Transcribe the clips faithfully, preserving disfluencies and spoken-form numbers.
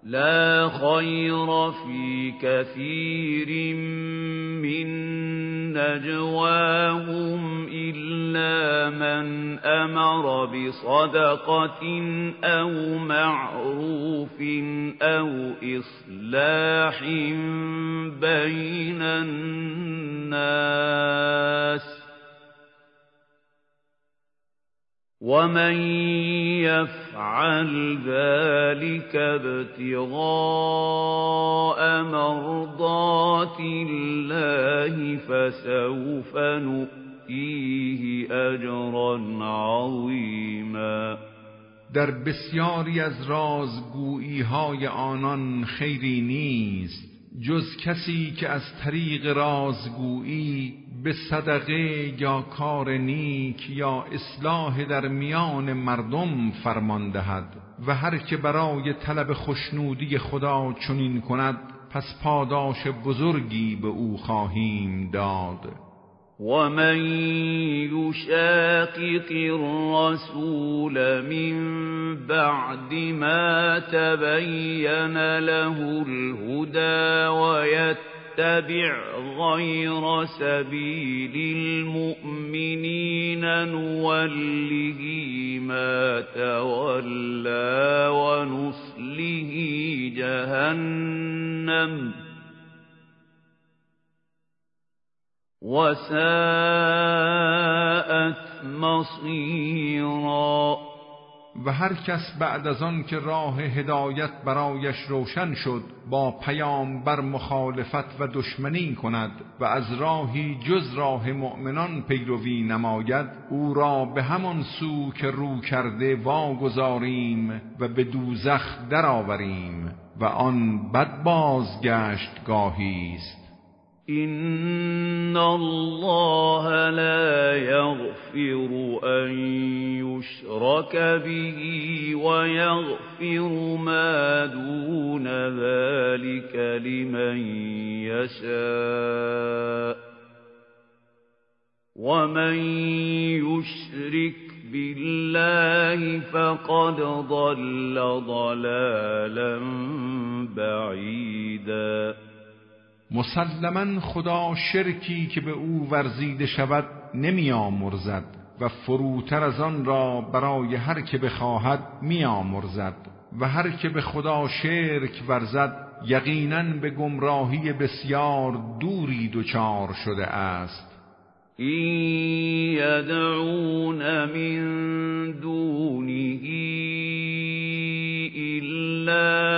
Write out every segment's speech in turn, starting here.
لا خير في كثير من نجواهم إلا من أمر بصدقة أو معروف أو إصلاح بين الناس ومن يفعل ذلك ابتغاء مرضات الله فسوف نؤتيه أجرا عظيما. در بسیاری از رازگویی های آنان خیری نیست جز کسی که از طریق رازگویی به صدقه یا کار نیک یا اصلاح در میان مردم فرمان دهد و هر که برای طلب خوشنودی خدا چنین کند پس پاداش بزرگی به او خواهیم داد. ومن يشاقق الرسول من بعد ما تبين له الهدى ويتبع غير سبيل المؤمنين نوله ما تولى ونصله جهنم وساءت مصیرا. و هر کس بعد از آن که راه هدایت برایش روشن شد با پیامبر مخالفت و دشمنی کند و از راهی جز راه مؤمنان پیروی نماید او را به همان سو که رو کرده واگذاریم و به دوزخ درآوریم و آن بد بازگشتگاهی است. إن الله لا يغفر أن يشرك به ويغفر ما دون ذلك لمن يشاء ومن يشرك بالله فقد ضل ضلالا بعيدا. مسلماً خدا شرکی که به او ورزیده شود نمی آمرزد و فروتر از آن را برای هر که بخواهد می آمرزد و هر که به خدا شرک ورزد یقیناً به گمراهی بسیار دوری دچار شده است. این یدعون من دونه الا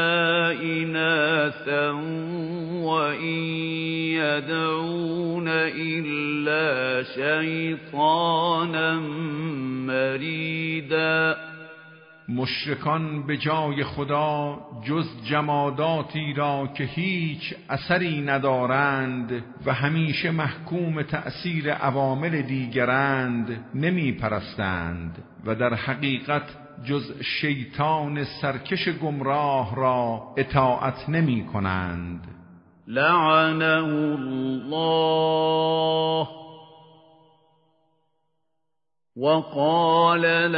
اناثا وَإِن يَدْعُونَ إِلَّا شَيْطَانًا مَرِيدًا. مشرکان به جای خدا جز جماداتی را که هیچ اثری ندارند و همیشه محکوم تأثیر عوامل دیگرند نمی پرستند و در حقیقت جز شیطان سرکش گمراه را اطاعت نمی کنند. لعنه الله وقال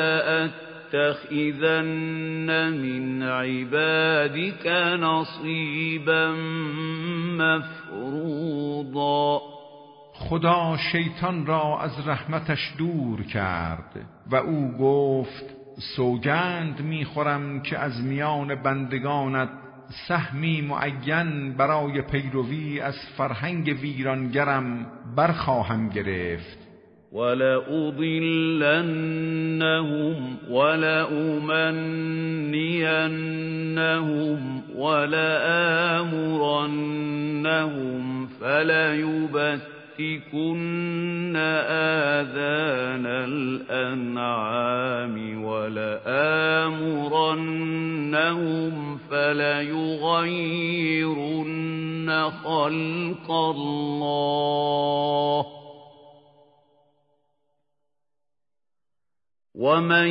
لأتخذن من عبادك نصيبا مفروضا. خدا شیطان را از رحمتش دور کرد و او گفت سوگند میخورم که از میان بندگانت سهمی معین برای پیروی از فرهنگ ویرانگرم برخواهم گرفت. ولأضلنهم ولأمنينهم ولآمرنهم فليبتكن آذان الأنعام ولآمرنهم فليغيرن خلق الله ومن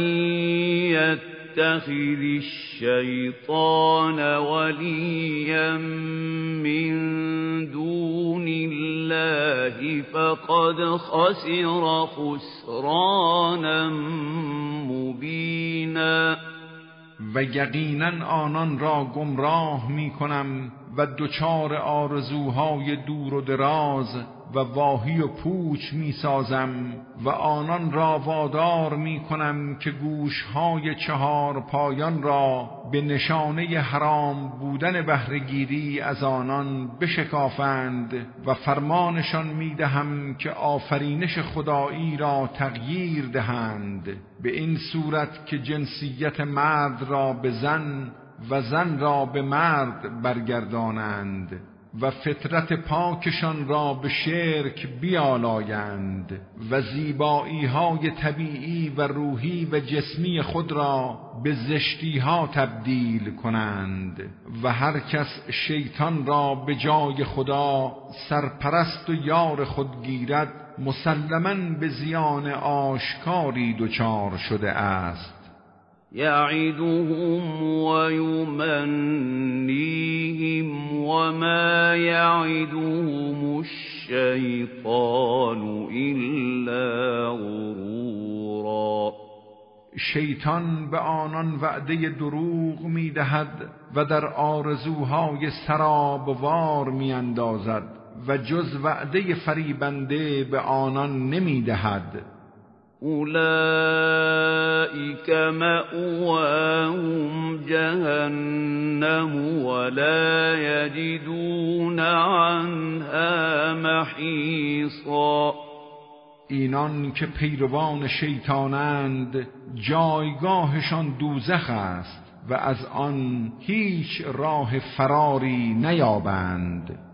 يتخذ الشيطان وليا من دون الله فقد خسر خسرانا مبینا. و یقینا آنان را گمراه می کنم و دچار آرزوهای دور و دراز و واهی و پوچ می سازم و آنان را وادار می کنم که گوشهای چهار پایان را به نشانه حرام بودن بهره‌گیری از آنان بشکافند و فرمانشان می دهم که آفرینش خدایی را تغییر دهند به این صورت که جنسیت مرد را به زن و زن را به مرد برگردانند و فطرت پاکشان را به شرک بیالایند و زیبایی های طبیعی و روحی و جسمی خود را به زشتی ها تبدیل کنند و هر کس شیطان را به جای خدا سرپرست و یار خود گیرد مسلماً به زیان آشکاری دچار شده است. یعدهم و یمنیهم وما یعدهم الشیطان الا غرورا. شیطان به آنان وعده دروغ می دهد و در آرزوهای سرابوار می اندازد و جز وعده فریبنده به آنان نمی دهد. اولئک مأواهم جهنم ولا یجدون عنها محیصا. اینان که پیروان شیطانند جایگاهشان دوزخ است و از آن هیچ راه فراری نیابند.